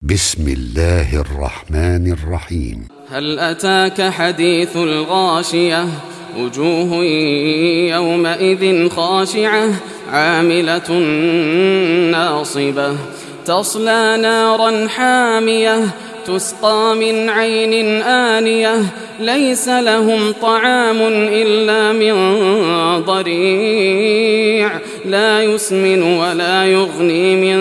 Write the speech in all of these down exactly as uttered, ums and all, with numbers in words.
بسم الله الرحمن الرحيم. هل أتاك حديث الغاشية وجوه يومئذ خاشعة عاملة ناصبة تصلى نارا حامية تسقى من عين آنية ليس لهم طعام إلا من ضريع لا يسمن ولا يغني من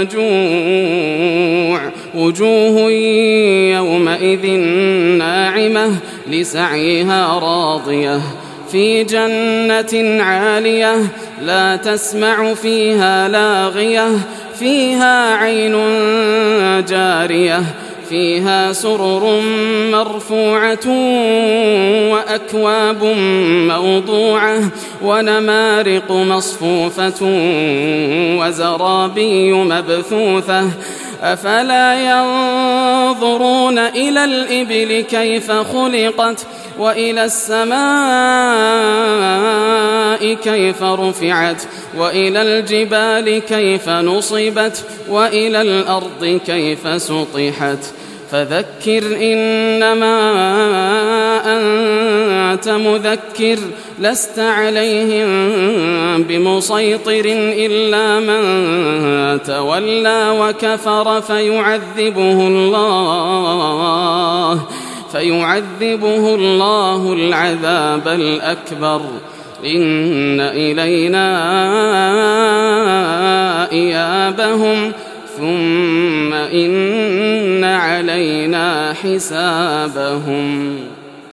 جوع وجوه يومئذ ناعمة لسعيها راضية في جنة عالية لا تسمع فيها لاغية فيها عين جارية فيها سرر مرفوعة وأكواب موضوعة ونمارق مصفوفة وزرابي مبثوثة أفلا ينظرون إلى الإبل كيف خلقت وإلى السماء كيف رفعت وإلى الجبال كيف نصبت وإلى الأرض كيف سطحت فذكر إنما أنت مذكر لست عليهم بمسيطر إلا من تولى وكفر فيعذبه الله فيعذبه الله العذاب الأكبر إن إلينا إيابهم ثم إن علينا حسابهم.